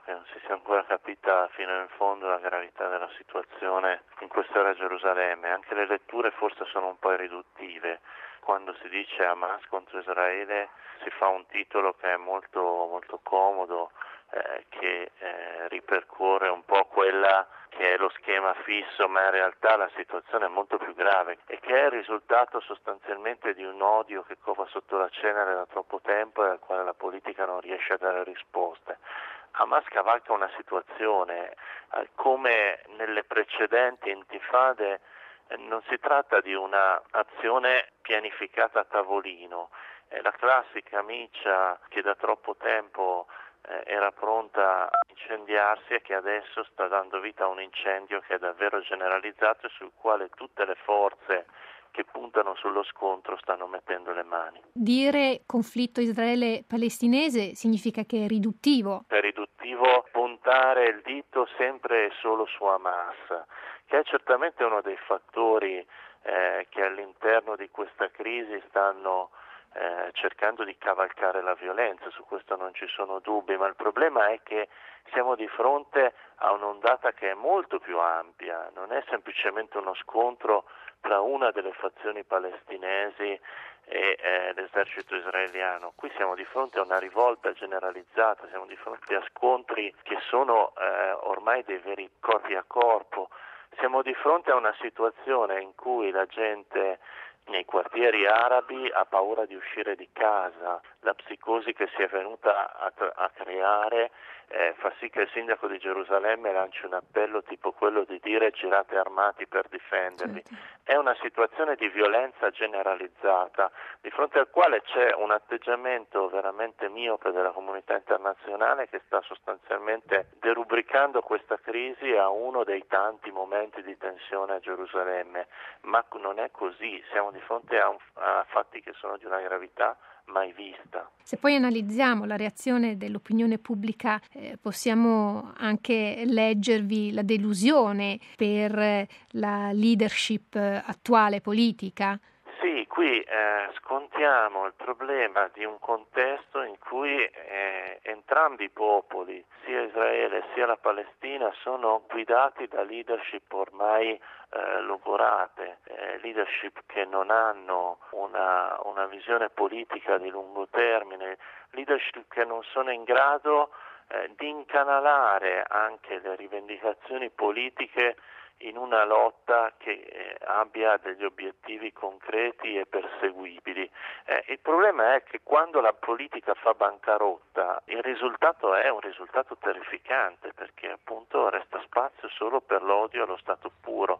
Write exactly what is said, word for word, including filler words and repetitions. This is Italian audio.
che non si sia ancora capita fino in fondo la gravità della situazione in quest'ora a Gerusalemme. Anche le letture forse sono un po' riduttive. Quando si dice Hamas contro Israele si fa un titolo che è molto, molto comodo, eh, che eh, ripercorre un po' quella che è lo schema fisso, ma in realtà la situazione è molto più grave e che è il risultato sostanzialmente di un odio che cova sotto la cenere da troppo tempo e al quale la politica non riesce a dare risposte. Hamas cavalca una situazione eh, come nelle precedenti intifade. Non si tratta di una azione pianificata a tavolino, è la classica miccia che da troppo tempo eh, era pronta a incendiarsi e che adesso sta dando vita a un incendio che è davvero generalizzato e sul quale tutte le forze che puntano sullo scontro stanno mettendo le mani. Dire conflitto israele-palestinese significa che è riduttivo. È riduttivo puntare il dito sempre e solo su Hamas, che è certamente uno dei fattori eh, che all'interno di questa crisi stanno eh, cercando di cavalcare la violenza, su questo non ci sono dubbi, ma il problema è che siamo di fronte a un'ondata che è molto più ampia, non è semplicemente uno scontro tra una delle fazioni palestinesi e eh, l'esercito israeliano. Qui siamo di fronte a una rivolta generalizzata, siamo di fronte a scontri che sono eh, ormai dei veri corpi a corpo, siamo di fronte a una situazione in cui la gente nei quartieri arabi ha paura di uscire di casa, la psicosi che si è venuta a, a creare eh, fa sì che il sindaco di Gerusalemme lanci un appello tipo quello di dire girate armati per difendervi. Certo. È una situazione di violenza generalizzata, di fronte al quale c'è un atteggiamento veramente miope della comunità internazionale che sta sostanzialmente derubricando questa crisi a uno dei tanti momenti di tensione a Gerusalemme, ma non è così, siamo di fronte a, un, a fatti che sono di una gravità mai vista. Se poi analizziamo la reazione dell'opinione pubblica, eh, possiamo anche leggervi la delusione per eh, la leadership attuale politica. Sì, qui eh, scontiamo il problema di un contesto in cui eh, entrambi i popoli, sia Israele sia la Palestina, sono guidati da leadership ormai eh, logorate, eh, leadership che non hanno una, una visione politica di lungo termine, leadership che non sono in grado eh, di incanalare anche le rivendicazioni politiche in una lotta che eh, abbia degli obiettivi concreti e perseguibili. Eh, il problema è che quando la politica fa bancarotta il risultato è un risultato terrificante, perché appunto resta spazio solo per l'odio allo stato puro.